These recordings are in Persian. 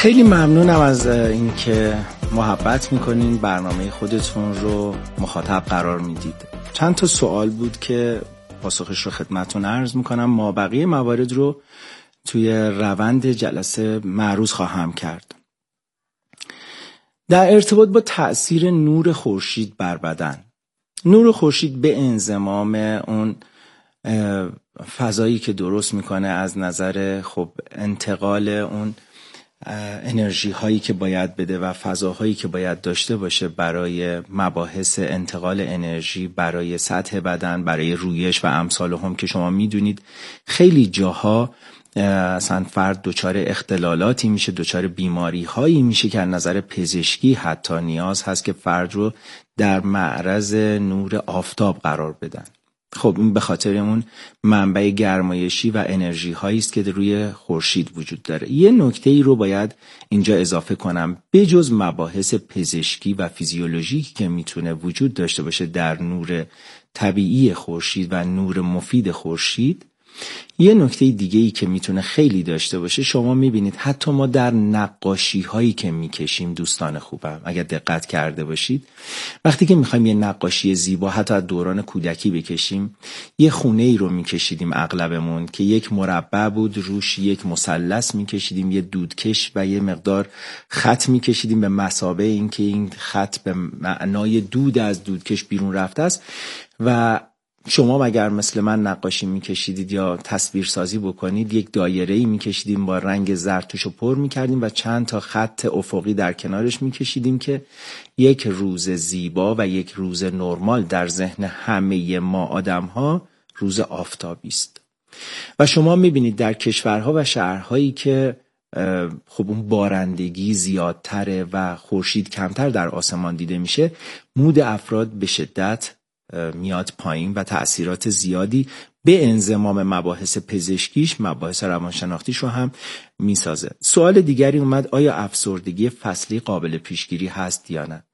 خیلی ممنونم از اینکه محبت میکنین برنامه خودتون رو مخاطب قرار میدید. چند تا سوال بود که پاسخش رو خدمتتون عرض میکنم. ما بقیه موارد رو توی روند جلسه معروض خواهم کرد. در ارتباط با تأثیر نور خورشید بر بدن، نور خورشید به انضمام اون فضایی که درست میکنه از نظر انتقال اون انرژی هایی که باید بده و فضاهایی که باید داشته باشه برای مباحث انتقال انرژی برای سطح بدن، برای رویش و امثال هم که شما میدونید خیلی جاها اصلا فرد دچار اختلالاتی میشه، دچار بیماری هایی میشه که از نظر پزشکی حتی نیاز هست که فرد رو در معرض نور آفتاب قرار بدن. خب این به خاطر اون منبع گرمایشی و انرژی هایی است که روی خورشید وجود داره. یه نکته ای رو باید اینجا اضافه کنم. بجز مباحث پزشکی و فیزیولوژیکی که میتونه وجود داشته باشه در نور طبیعی خورشید و نور مفید خورشید، یه نکته دیگه ای که میتونه خیلی داشته باشه، شما میبینید حتی ما در نقاشی هایی که میکشیم دوستان خوبم اگر دقت کرده باشید، وقتی که میخوایم یه نقاشی زیبا حتی از دوران کودکی بکشیم، یه خونه ای رو میکشیدیم اغلبمون که یک مربع بود، روش یک مثلث میکشیدیم، یه دودکش و یه مقدار خط میکشیدیم به مثابه اینکه این خط به معنای دود از دودکش بیرون رفته است. و شما اگر مثل من نقاشی میکشیدید یا تصویر سازی بکنید، یک دایره‌ای میکشیدیم با رنگ زرد توشو پر میکردیم و چند تا خط افقی در کنارش میکشیدیم که یک روز زیبا و یک روز نرمال در ذهن همه ما آدم‌ها روز آفتابی است. و شما میبینید در کشورها و شهرهایی که اون بارندگی زیادتره و خورشید کمتر در آسمان دیده میشه، مود افراد به شدت میاد پایین و تأثیرات زیادی به انضمام مباحث پزشکیش، مباحث روانشناختیش رو هم میسازه. سوال دیگری اومد، آیا افسردگی فصلی قابل پیشگیری هست یا نه؟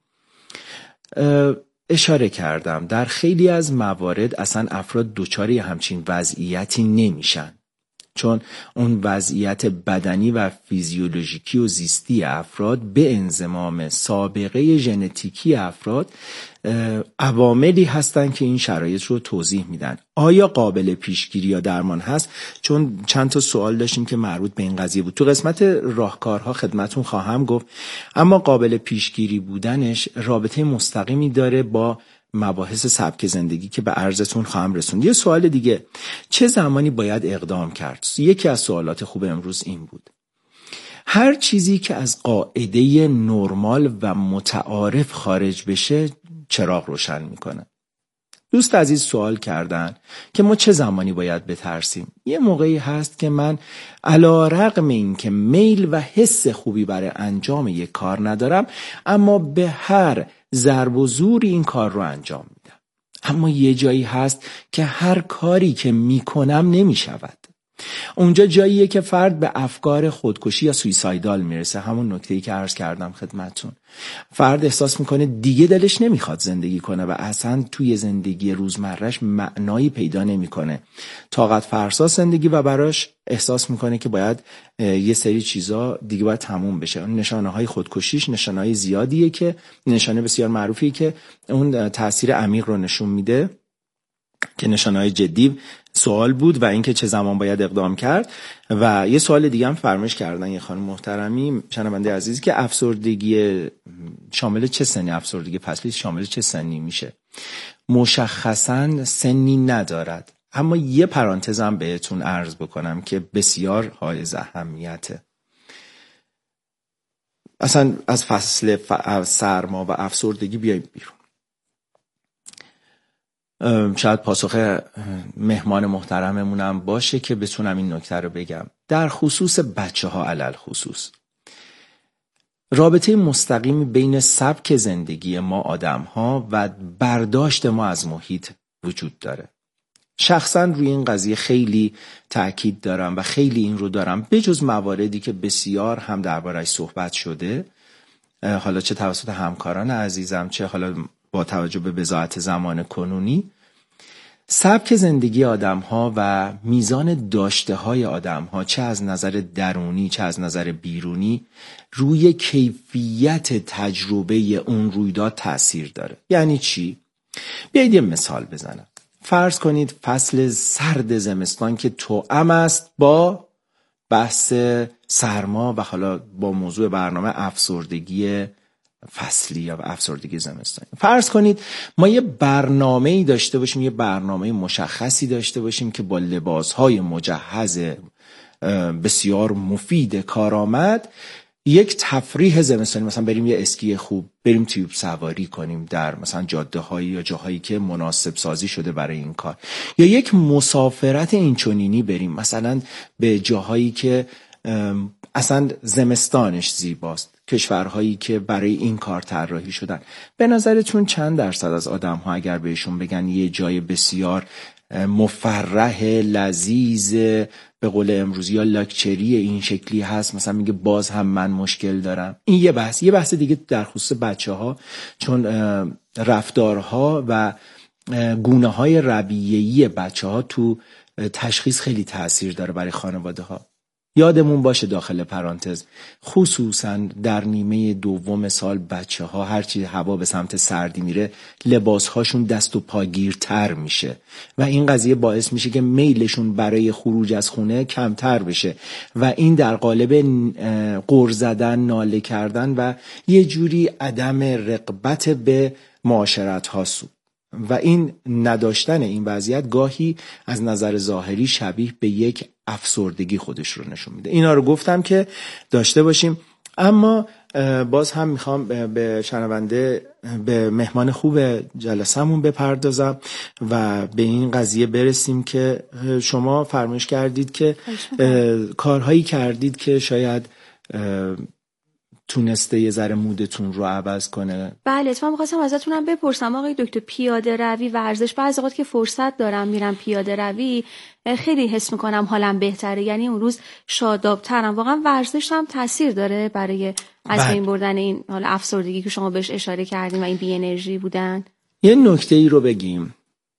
اشاره کردم در خیلی از موارد اصلا افراد دچار همچین وضعیتی نمیشن، چون اون وضعیت بدنی و فیزیولوژیکی و زیستی افراد به انضمام سابقه ژنتیکی افراد عواملی هستن که این شرایط رو توضیح میدن. آیا قابل پیشگیری یا درمان هست؟ چون چند تا سوال داشتیم که مربوط به این قضیه بود. تو قسمت راهکارها خدمتون خواهم گفت، اما قابل پیشگیری بودنش رابطه مستقیمی داره با مباحث سبک زندگی که به عرضتون خواهم رسوند. یه سوال دیگه، چه زمانی باید اقدام کرد؟ یکی از سوالات خوب امروز این بود. هر چیزی که از قاعده نرمال و متعارف خارج بشه چراغ روشن میکنه. دوست عزیز سوال کردن که ما چه زمانی باید بترسیم. یه موقعی هست که من علی رغم این که میل و حس خوبی برای انجام یک کار ندارم، اما به هر ضرب و زور این کار رو انجام میدم. اما یه جایی هست که هر کاری که میکنم نمیشود. اونجا جاییه که فرد به افکار خودکشی یا سویسایدال میرسه. همون نکته‌ای که عرض کردم خدمتتون. فرد احساس میکنه دیگه دلش نمیخواد زندگی کنه و اصلا توی زندگی روزمرهش معنایی پیدا نمیکنه. طاقت فرسا زندگی و براش احساس میکنه که باید یه سری چیزا دیگه باید تموم بشه. اون نشانه‌های خودکشیش نشانه‌های زیادیه که نشانه بسیار معروفیه که اون تاثیر عمیق رو نشون میده که نشانه‌های جدی سوال بود و اینکه چه زمان باید اقدام کرد. و یه سوال دیگه هم فرمایش کردن یه خانم محترمی شنونده عزیزی که افسردگی شامل چه سنی، افسردگی فصلی شامل چه سنی میشه؟ مشخصاً سنی ندارد، اما یه پرانتزم بهتون عرض بکنم که بسیار حائز اهمیته. اصلا از فصل سرما و افسردگی بیایم بیرون. شاید پاسخ مهمان محترممونم باشه که بتونم این نکته رو بگم. در خصوص بچه ها علل خصوص رابطه مستقیمی بین سبک زندگی ما آدم ها و برداشت ما از محیط وجود داره. شخصا روی این قضیه خیلی تأکید دارم و خیلی این رو دارم، بجز مواردی که بسیار هم درباره‌اش صحبت شده، حالا چه توسط همکاران عزیزم چه حالا با توجه به بضاعت زمان کنونی. سبک زندگی آدم‌ها و میزان داشته‌های آدم‌ها چه از نظر درونی چه از نظر بیرونی روی کیفیت تجربه اون رویداد تأثیر داره. یعنی چی؟ بیایید یه مثال بزنم. فرض کنید فصل سرد زمستان که توأم است با بحث سرما و حالا با موضوع برنامه افسردگی فصلی یا افسردگی زمستانی. فرض کنید ما یه برنامه‌ای داشته باشیم، یه برنامه مشخصی داشته باشیم که با لباس‌های مجهز بسیار مفید کارآمد یک تفریح زمستانی، مثلا بریم یه اسکی خوب، بریم تیوب سواری کنیم در مثلا جاده‌هایی یا جاهایی که مناسب سازی شده برای این کار، یا یک مسافرت اینچنینی بریم مثلا به جاهایی که اصلا زمستانش زیباست، کشورهایی که برای این کار طراحی شدن. به نظرتون چند درصد از آدم‌ها اگر بهشون بگن یه جای بسیار مفرح لذیذ به قول امروزی یا لاکچری این شکلی هست، مثلا میگه باز هم من مشکل دارم؟ این یه بحث دیگه در خصوص بچه‌ها، چون رفتارها و گونه‌های ربیه‌ای بچه‌ها تو تشخیص خیلی تأثیر داره برای خانواده‌ها. یادمون باشه داخل پرانتز خصوصا در نیمه دوم سال بچه‌ها هرچی هوا به سمت سردی میره لباسهاشون دست و پاگیرتر میشه و این قضیه باعث میشه که میلشون برای خروج از خونه کمتر بشه و این در قالب غر زدن، ناله کردن و یه جوری عدم رغبت به معاشرت هاست و این نداشتن این وضعیت گاهی از نظر ظاهری شبیه به یک افسردگی خودش رو نشون میده. اینا رو گفتم که داشته باشیم، اما باز هم میخوام به شنونده، به مهمان خوب جلسمون بپردازم و به این قضیه برسیم که شما فرمایش کردید که کارهایی کردید که شاید تونسته یه ذره مودتون رو عوض کنه. بله، من می‌خواستم ازتونم بپرسم آقای دکتر، پیاده روی، ورزش، بعضی وقت که فرصت دارم میرم پیاده روی خیلی حس میکنم حالم بهتره، یعنی اون روز شادابترم. واقعا ورزش هم تاثیر داره برای از بین بردن این حال افسردگی که شما بهش اشاره کردین و این بی انرژی بودن؟ یه نکته ای رو بگیم.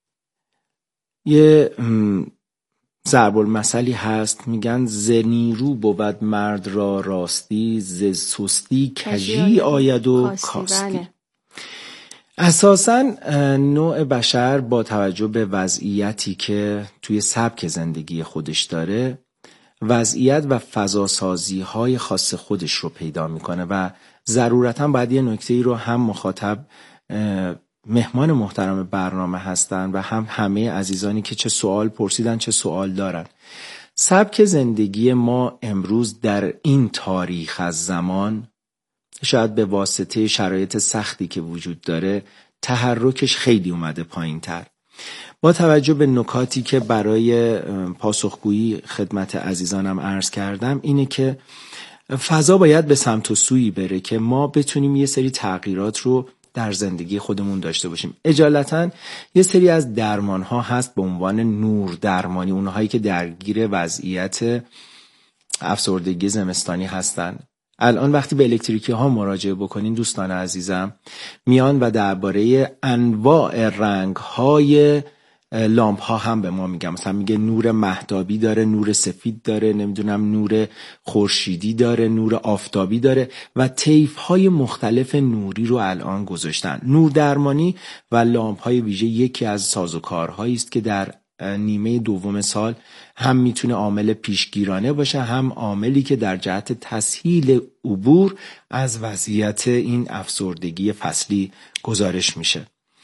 یه ضرب المثلی هست، میگن ز نیرو بود مرد را راستی، ز سستی کژی آید و کاستی. بله. اساساً نوع بشر با توجه به وضعیتی که توی سبک زندگی خودش داره وضعیت و فضاسازی های خاص خودش رو پیدا میکنه و ضرورتاً باید یه نکته ای رو هم مخاطب مهمان محترم برنامه هستن و هم همه عزیزانی که چه سوال پرسیدن چه سوال دارن. سبک زندگی ما امروز در این تاریخ از زمان شاید به واسطه شرایط سختی که وجود داره تحرکش خیلی اومده پایین تر. با توجه به نکاتی که برای پاسخگویی خدمت عزیزانم عرض کردم اینه که فضا باید به سمت و سویی بره که ما بتونیم یه سری تغییرات رو در زندگی خودمون داشته باشیم. اجالتا یه سری از درمان ها هست به عنوان نور درمانی، اونهایی که درگیر وضعیت افسردگی زمستانی هستن. الان وقتی به الکتریکی ها مراجعه بکنین دوستان عزیزم میان و درباره انواع رنگ های لامپ ها هم به ما میگن. مثلا میگه نور مهتابی داره، نور سفید داره، نمیدونم نور خورشیدی داره، نور آفتابی داره و طیف های مختلف نوری رو الان گذاشتن. نور درمانی و لامپ های ویژه یکی از سازوکارهایی است که در نیمه دوم سال هم میتونه عامل پیشگیرانه باشه، هم عاملی که در جهت تسهیل عبور از وضعیت این افسردگی فصلی گزارش میشه.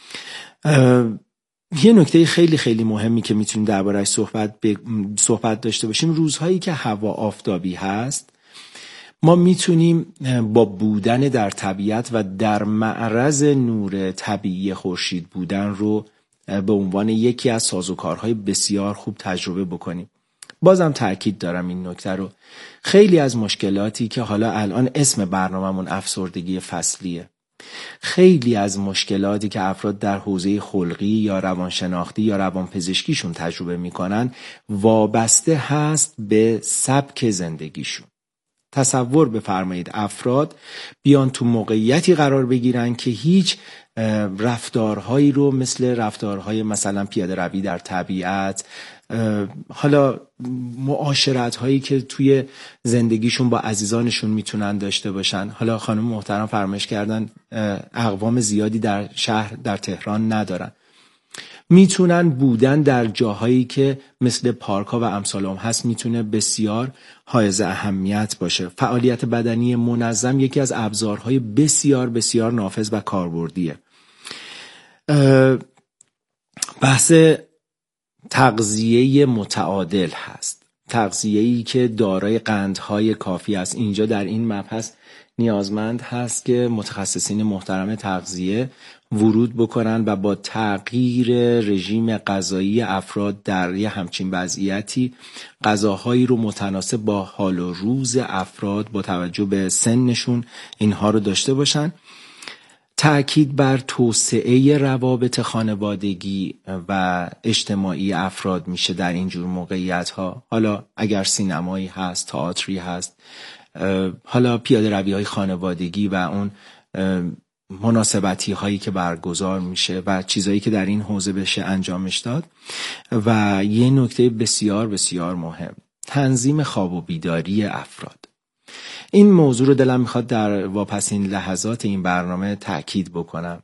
یه نکته خیلی خیلی مهمی که میتونیم درباره‌اش صحبت داشته باشیم، روزهایی که هوا آفتابی هست ما میتونیم با بودن در طبیعت و در معرض نور طبیعی خورشید بودن رو به عنوان یکی از سازوکارهای بسیار خوب تجربه بکنیم. بازم تأکید دارم این نکته رو، خیلی از مشکلاتی که حالا الان اسم برنامه‌مون افسردگی فصلیه، خیلی از مشکلاتی که افراد در حوزه خلقی یا روانشناختی یا روانپزشکیشون تجربه میکنن وابسته هست به سبک زندگیشون. تصور بفرمایید افراد بیان تو موقعیتی قرار بگیرن که هیچ رفتارهایی رو مثل رفتارهای مثلا پیاده روی در طبیعت، حالا معاشرت هایی که توی زندگیشون با عزیزانشون میتونن داشته باشن. حالا خانم محترم فرمایش کردن اقوام زیادی در شهر در تهران ندارن، میتونن بودن در جاهایی که مثل پارک ها و امثال هم هست میتونه بسیار حائز اهمیت باشه. فعالیت بدنی منظم یکی از ابزارهای بسیار بسیار نافذ و کاربردیه. بحث تغذیه متعادل هست، تغذیه‌ای که دارای قندهای کافی است. اینجا در این مبحث نیازمند هست که متخصصین محترم تغذیه ورود بکنن و با تغییر رژیم غذایی افراد در یه همچین وضعیتی غذاهایی رو متناسب با حال و روز افراد با توجه به سنشون اینها رو داشته باشن. تأکید بر توسعه روابط خانوادگی و اجتماعی افراد میشه در اینجور موقعیت ها. حالا اگر سینمایی هست، تئاتری هست، حالا پیاده روی های خانوادگی و اون مناسبتی هایی که برگزار میشه و چیزایی که در این حوزه بشه انجامش داد. و یه نکته بسیار بسیار مهم، تنظیم خواب و بیداری افراد. این موضوع رو دلم میخواد در واپسین لحظات این برنامه تأکید بکنم.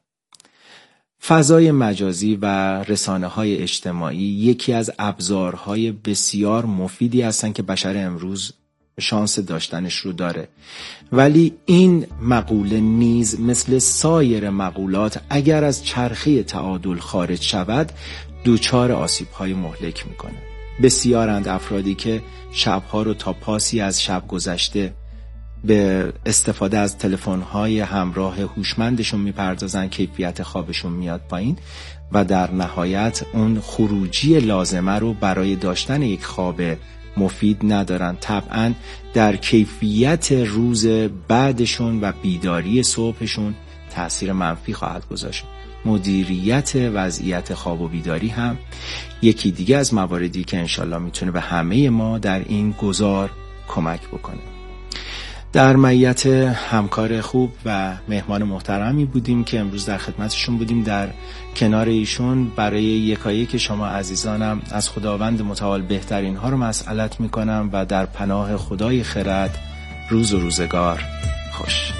فضای مجازی و رسانه‌های اجتماعی یکی از ابزارهای بسیار مفیدی هستن که بشر امروز شانس داشتنش رو داره، ولی این مقوله نیز مثل سایر مقولات اگر از چرخه تعادل خارج شود دوچار آسیب‌های مهلک میکنه. بسیارند افرادی که شبها رو تا پاسی از شب گذشته به استفاده از تلفن‌های همراه هوشمندشون میپردازن، کیفیت خوابشون میاد پایین و در نهایت اون خروجی لازمه رو برای داشتن یک خواب مفید ندارن. طبعا در کیفیت روز بعدشون و بیداری صبحشون تأثیر منفی خواهد گذاشت. مدیریت وضعیت خواب و بیداری هم یکی دیگه از مواردی که انشالله میتونه به همه ما در این گذار کمک بکنه. در معیت همکار خوب و مهمان محترمی بودیم که امروز در خدمتشون بودیم. در کنار ایشون برای یکایک شما عزیزانم از خداوند متعال بهترین ها رو مسئلت میکنم و در پناه خدای خرد روز و روزگار خوش.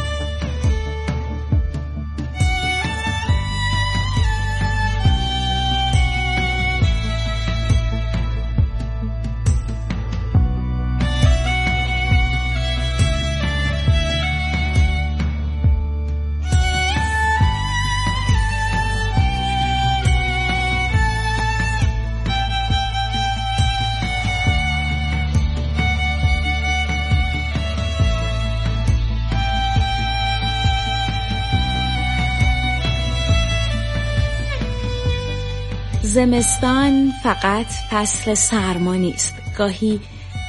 زمستان فقط فصل سرما نیست، گاهی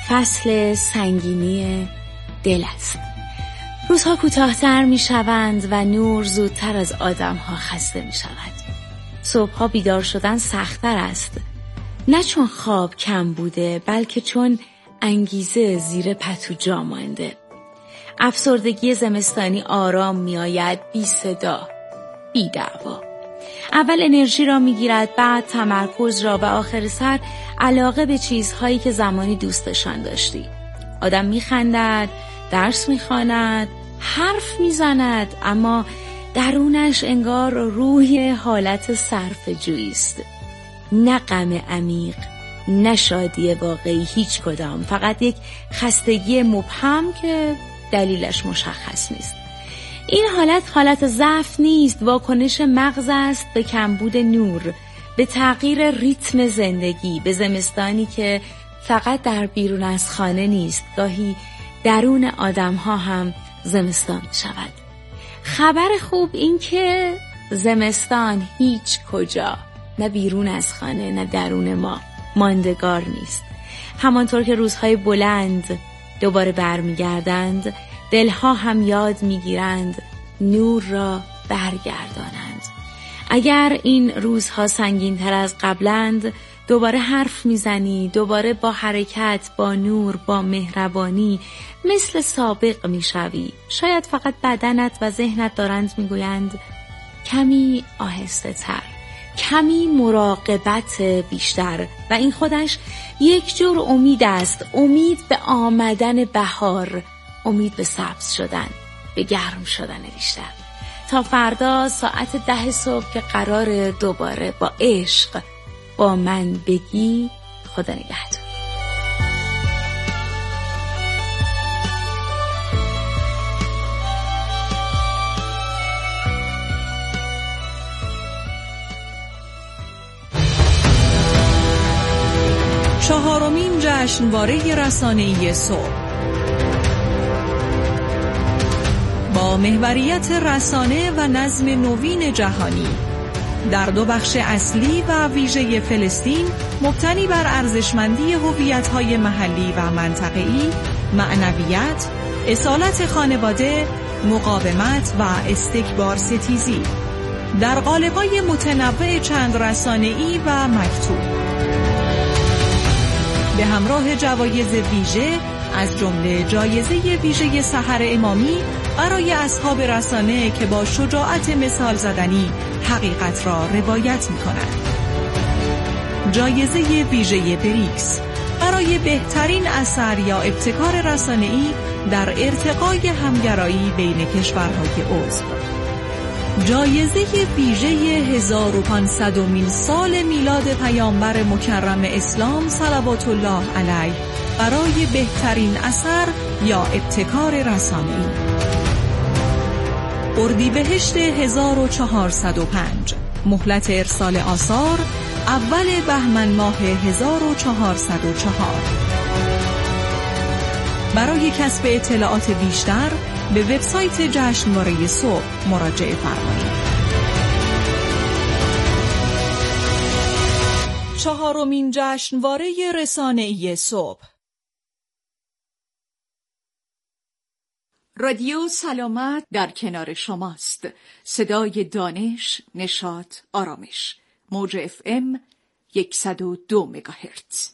فصل سنگینی دل است. روزها کوتاه‌تر می‌شوند و نور زودتر از آدم‌ها خسته می‌شود. صبح‌ها بیدار شدن سخت‌تر است، نه چون خواب کم بوده بلکه چون انگیزه زیر پتو جا مانده. افسردگی زمستانی آرام می‌آید، بی صدا، بی دعوا. اول انرژی را میگیرد، بعد تمرکز را و آخر سر علاقه به چیزهایی که زمانی دوستشان داشتی. آدم میخندد، درس میخواند، حرف میزند، اما درونش انگار روی حالت صرفه‌جویی است. نه غم عمیق، نه شادی واقعی، هیچ کدام. فقط یک خستگی مبهم که دلیلش مشخص نیست. این حالت ضعف نیست، واکنش مغز است به کمبود نور، به تغییر ریتم زندگی، به زمستانی که فقط در بیرون از خانه نیست، گاهی درون آدم‌ها هم زمستان شود. خبر خوب این که زمستان هیچ کجا، نه بیرون از خانه نه درون ما، ماندگار نیست. همانطور که روزهای بلند دوباره برمیگردند، دلها هم یاد میگیرند نور را برگردانند. اگر این روزها سنگین تر از قبلند، دوباره حرف میزنی، دوباره با حرکت، با نور، با مهربانی مثل سابق میشوی. شاید فقط بدنت و ذهنت دارند میگویند کمی آهسته تر، کمی مراقبت بیشتر و این خودش یک جور امید است، امید به آمدن بهار، امید به سبز شدن، به گرم شدن بیشتر. تا فردا ساعت 10 صبح که قرار دوباره با عشق با من بگی. خدا نگهدار. چهارمین جشنواره رسانه‌ای صبح با محوریت رسانه و نظم نوین جهانی در 2 بخش اصلی و ویژه فلسطین مبتنی بر ارزشمندی هویت‌های محلی و منطقه‌ای، معنویت، اصالت خانواده، مقاومت و استکبار ستیزی در قالب‌های متنوع چند رسانه‌ای و مکتوب به همراه جوایز ویژه از جمله جایزه ویژه سحر امامی برای اصحاب رسانه که با شجاعت مثال زدنی حقیقت را روایت می‌کنند. جایزه ویژه بریکس برای بهترین اثر یا ابتکار رسانه‌ای در ارتقای همگرایی بین کشورهای عضو. جایزه ویژه 1500مین سال میلاد پیامبر مکرم اسلام صلوات الله علیه برای بهترین اثر یا ابتکار رسانه‌ای. اردیبهشت 1405 مهلت ارسال آثار اول بهمن ماه 1404. برای کسب اطلاعات بیشتر به وبسایت جشنواره صبح مراجعه فرمایید. 4مین جشنواره رسانه‌ای صبح. رادیو سلامت در کنار شماست. صدای دانش، نشاط، آرامش. موج FM 102 مگاهرتز.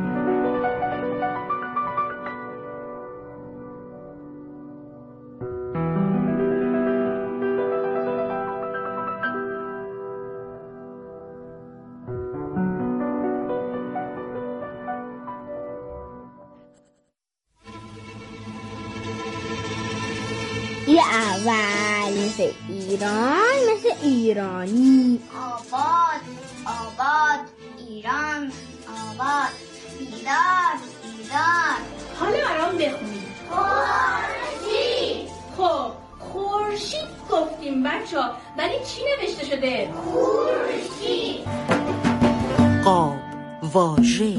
یه اول مثل ایران، مثل ایرانی. آباد، آباد، ایران، آباد، بیدار، بیدار. حالا برام بخونید. خورشید. خب خورشید گفتیم بچه‌ها، ولی چی نوشته شده؟ خورشید. قاب، واژه.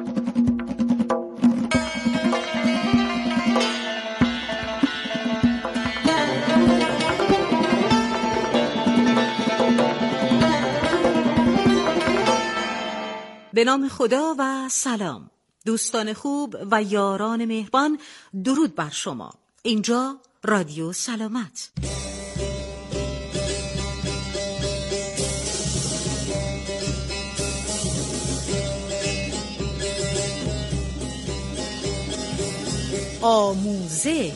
به نام خدا و سلام دوستان خوب و یاران مهربان، درود بر شما. اینجا رادیو سلامت. آموزه.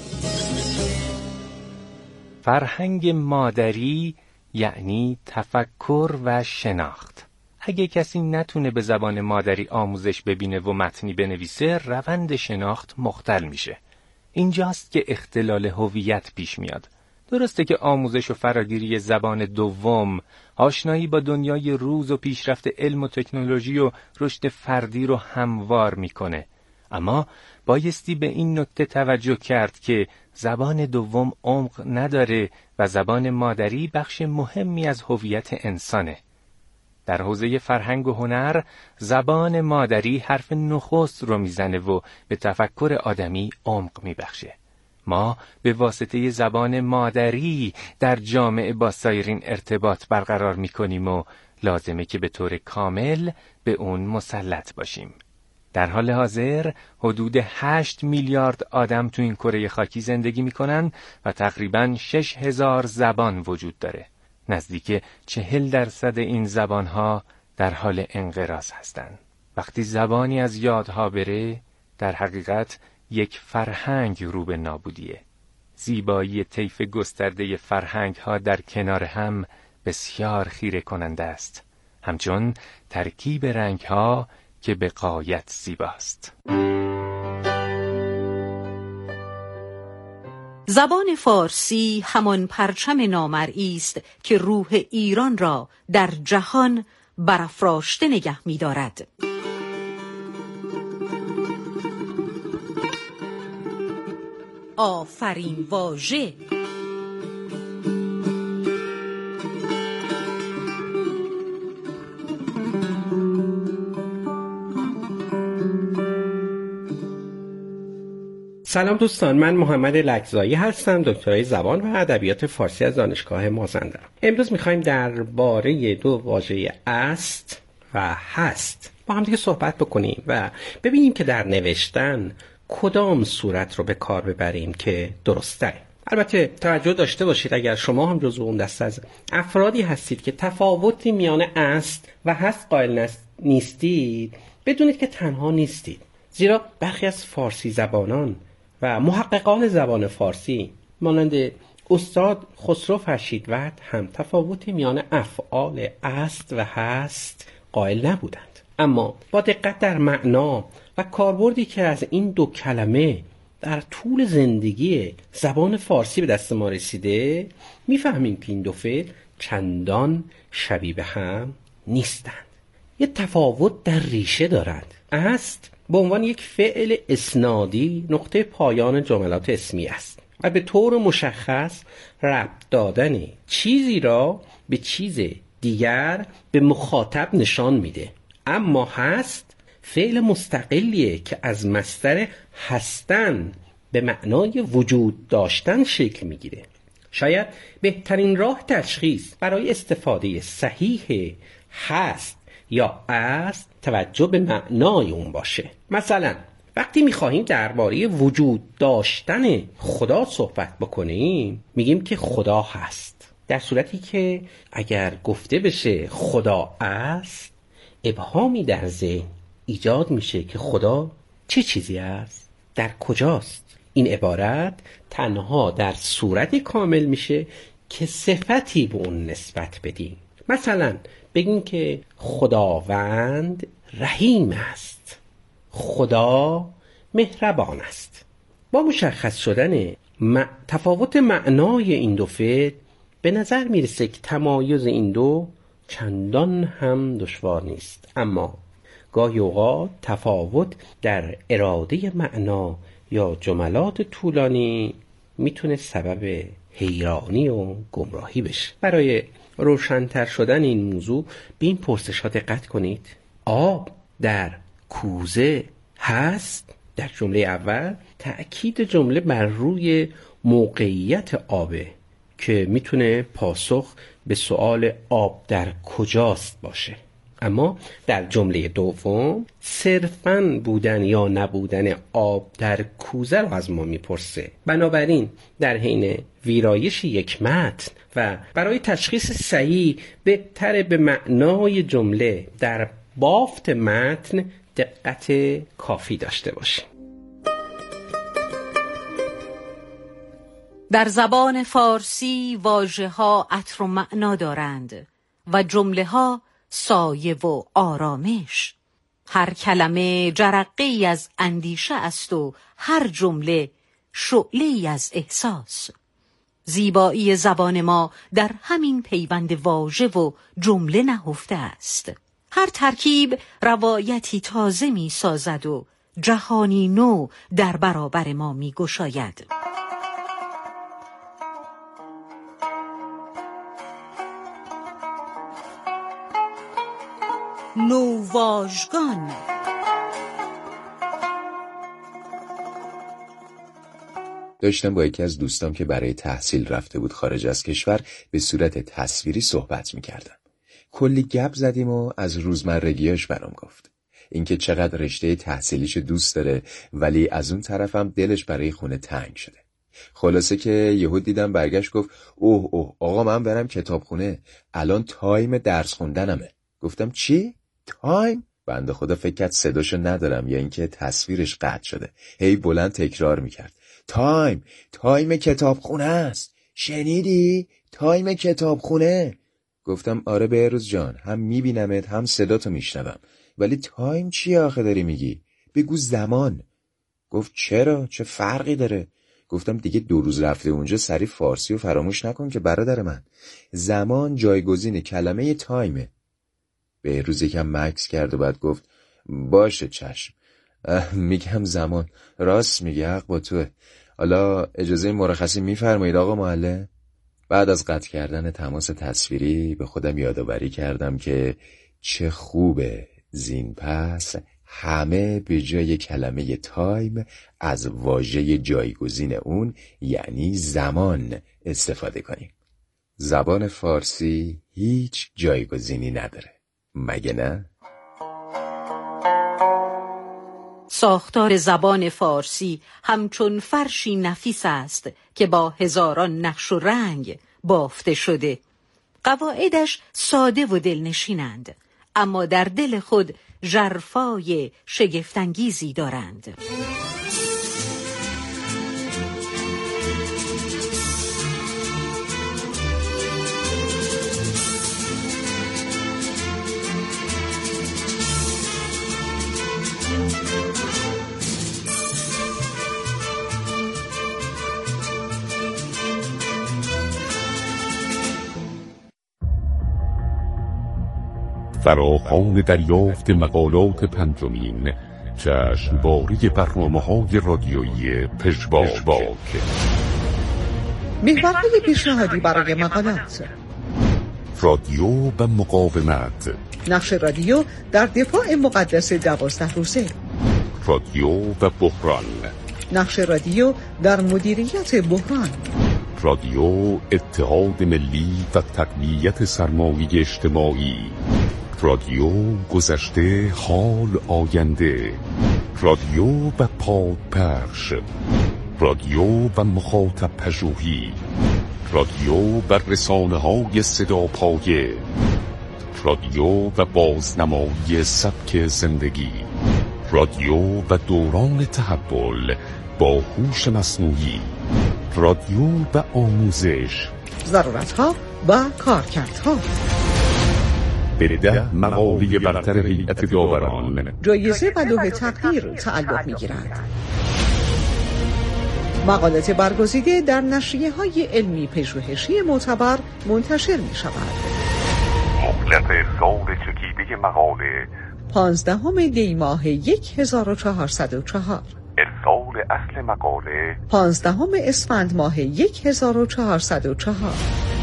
فرهنگ مادری یعنی تفکر و شناخت. اگه کسی نتونه به زبان مادری آموزش ببینه و متنی بنویسه، روند شناخت مختل میشه. اینجاست که اختلال هویت پیش میاد. درسته که آموزش و فراگیری زبان دوم، آشنایی با دنیای روز و پیشرفت علم و تکنولوژی و رشد فردی رو هموار میکنه، اما بایستی به این نکته توجه کرد که زبان دوم عمق نداره و زبان مادری بخش مهمی از هویت انسانه. در حوزه فرهنگ و هنر، زبان مادری حرف نخست رو میزنه و به تفکر آدمی عمق میبخشه. ما به واسطه زبان مادری در جامعه با سایرین ارتباط برقرار میکنیم و لازمه که به طور کامل به اون مسلط باشیم. در حال حاضر حدود 8 میلیارد آدم تو این کره خاکی زندگی میکنن و تقریباً 6000 زبان وجود داره. نزدیک 40% این زبانها در حال انقراض هستند. وقتی زبانی از یادها بره، در حقیقت یک فرهنگ رو به نابودیه. زیبایی طیف گسترده فرهنگ‌ها در کنار هم بسیار خیره کننده است، همچون ترکیب رنگ‌ها که به غایت زیباست. زبان فارسی همان پرچم نامرئی است که روح ایران را در جهان برافراشته نگه می‌دارد. آفرین واژه. سلام دوستان، من محمد لکزایی هستم، دکترای زبان و ادبیات فارسی از دانشگاه مازندران. امروز می‌خوایم درباره دو واژه است و هست با هم دیگه صحبت بکنیم و ببینیم که در نوشتن کدام صورت رو به کار ببریم که درسته. البته توجه داشته باشید اگر شما هم جزو اون دسته از افرادی هستید که تفاوتی میان است و هست قائل نیستید، بدونید که تنها نیستید، زیرا برخی از فارسی زبانان و محققان زبان فارسی مانند استاد خسرو فرشیدورد هم تفاوتی میان افعال است و هست قائل نبودند، اما با دقت در معنا و کاربردی که از این دو کلمه در طول زندگی زبان فارسی به دست ما رسیده میفهمیم که این دو فعل چندان شبیه به هم نیستند. یه تفاوت در ریشه دارند. است به عنوان یک فعل اسنادی نقطه پایان جملات اسمی است و به طور مشخص ربط دادن چیزی را به چیز دیگر به مخاطب نشان میده. اما هست فعل مستقلیه که از مصدر هستن به معنای وجود داشتن شکل میگیره. شاید بهترین راه تشخیص برای استفاده صحیح هست یا است توجه به معنای اون باشه. مثلا وقتی میخواهیم درباره وجود داشتن خدا صحبت بکنیم میگیم که خدا هست، در صورتی که اگر گفته بشه خدا است ابهامی در ذهن ایجاد میشه که خدا چه چیزی است؟ در کجاست؟ این عبارت تنها در صورتی کامل میشه که صفتی به اون نسبت بدیم. مثلا بگیم که خداوند رحیم است، خدا مهربان است. با مشخص شدن تفاوت معنای این دو فعل به نظر میرسه که تمایز این دو چندان هم دشوار نیست، اما گاهی اوقات تفاوت در اراده معنا یا جملات طولانی میتونه سبب حیرانی و گمراهی بشه. برای روشن‌تر شدن این موضوع به این پرسش‌ها دقت کنید. آب در کوزه هست؟ در جمله اول تأکید جمله بر روی موقعیت آبه که میتونه پاسخ به سؤال آب در کجاست باشه، اما در جمله دوم صرفاً بودن یا نبودن آب در کوزه رو از ما میپرسه. بنابراین در حین ویرایش یک متن و برای تشخیص صحیح بهتر به معنای جمله در بافت متن دقت کافی داشته باشیم. در زبان فارسی واژه‌ها عطر و معنا دارند و جمله‌ها سایه و آرامش. هر کلمه جرقه‌ای از اندیشه است و هر جمله شعله‌ای از احساس. زیبایی زبان ما در همین پیوند واژه و جمله نهفته است. هر ترکیب روایتی تازه می سازد و جهانی نو در برابر ما می گشاید. نوواژگان. داشتم با یکی از دوستام که برای تحصیل رفته بود خارج از کشور به صورت تصویری صحبت می‌کردم. کلی گپ زدیم و از روزمرگیاش برام گفت. اینکه چقدر رشته تحصیلیش دوست داره ولی از اون طرفم دلش برای خونه تنگ شده. خلاصه که یهو دیدم برگشت گفت اوه آقا من برم کتابخونه، الان تایم درس خوندنمه. گفتم چی؟ تایم؟ بنده خدا فکر کرد صداشو ندارم یا اینکه تصویرش قطع شده. هی بلند تکرار میکرد. تایم کتابخونه است. شنیدی؟ تایم کتابخونه. گفتم آره بهروز جان، هم میبینمت هم صداتو میشنوم، ولی تایم چیه آخه داری میگی؟ بگو زمان. گفت چرا؟ چه فرقی داره؟ گفتم دیگه 2 روز رفته اونجا، سری فارسی رو فراموش نکن که برادر من. زمان جایگزین کلمه تایمه. بهروز یکم مکث کرد و بعد گفت باشه چشم. میگم زمان، راست میگه، حق با توه. حالا اجازه مرخصی میفرمایید آقا معلم؟ بعد از قطع کردن تماس تصویری به خودم یادآوری کردم که چه خوبه زین پس همه به جای کلمه تایم از واژه جایگزین اون یعنی زمان استفاده کنیم. زبان فارسی هیچ جایگزینی نداره، مگه نه؟ ساختار زبان فارسی همچون فرشی نفیس است که با هزاران نقش و رنگ بافته شده. قواعدش ساده و دلنشینند، اما در دل خود ژرفای شگفت‌انگیزی دارند. فراخوان دریافت مقالات پنجمین جشنواره برنامه‌های رادیویی پژواک. محورهای پیشنهادی برای مقالات: رادیو و مقاومت، نقش رادیو در دفاع مقدس 12 روزه، رادیو و بحران، نقش رادیو در مدیریت بحران، رادیو اتحاد ملی و تقویت سرمایه اجتماعی، رادیو گذشته حال آینده، رادیو و پادپخش، رادیو و مخاطب پژوهی، رادیو و رسانه‌های صداپایه، رادیو و بازنمایی سبک زندگی، رادیو و دوران تحول با هوش مصنوعی، رادیو و آموزش، ضرورت‌ها و کارکردها. به 10 مقاله برتر هیئت داوران جایزه و لوح تقدیر تعلق می‌گیرد. مقالات برگزیده در نشریه‌های علمی پژوهشی معتبر منتشر می‌شود. مهلت ارسال چکیده مقاله 15 دی ماه 1404. ارسال اصل مقاله 15 اسفند ماه 1404.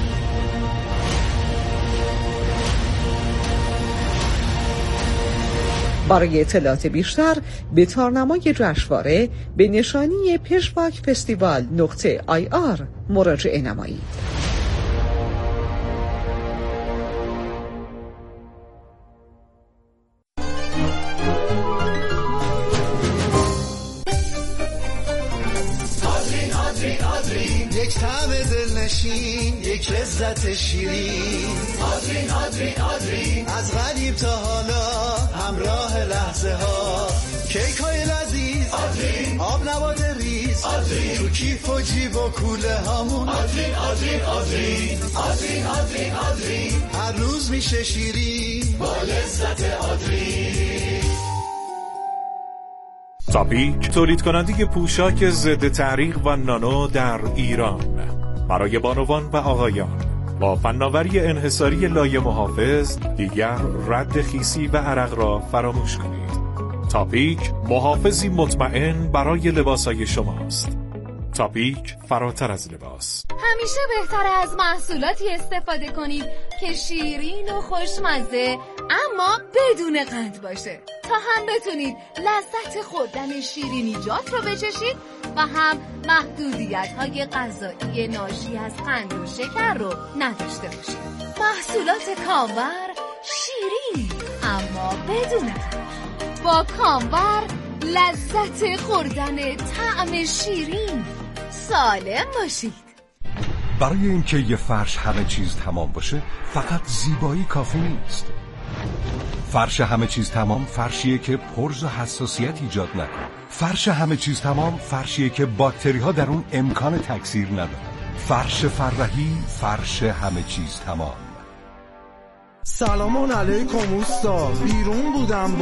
برای اطلاعات بیشتر به تارنمای جشنواره به نشانی pejvakfestival.ir مراجعه نمایید. یک طعم دلنشین، یک لذت شیرین. آدرین از غریب تا حالا همراه لحظه ها. کیک های لذیذ آدرین، آب نبات ریز آدرین، تو کیف و جیب و کوله هامون آدرین. هر روز میشه شیرین با لذت آدرین. تاپیک تولید کننده پوشاک ضد تعریق و نانو در ایران برای بانوان و آقایان با فناوری انحصاری لایه محافظ، دیگر رد خیسی و عرق را فراموش کنید. تاپیک محافظی مطمئن برای لباسهای شماست. تاپیک فراتر از لباس. همیشه بهتره از محصولاتی استفاده کنید که شیرین و خوشمزه اما بدون قند باشه، تا هم بتونید لذت خوردن شیرینیجات رو بچشید و هم محدودیت‌های غذایی ناشی از قند و شکر رو نداشته باشید. محصولات کامور شیرین اما بدون قند. با کامور لذت خوردن طعم شیرین. سالم باشید. برای اینکه یه فرش همه چیز تمام باشه فقط زیبایی کافی نیست. فرش همه چیز تمام فرشیه که پرز و حساسیت ایجاد نکنه. فرش همه چیز تمام فرشیه که باکتری ها در اون امکان تکثیر ندارن. فرش فرحی، فرش همه چیز تمام. سلام علیکم اوستا، بیرون بودم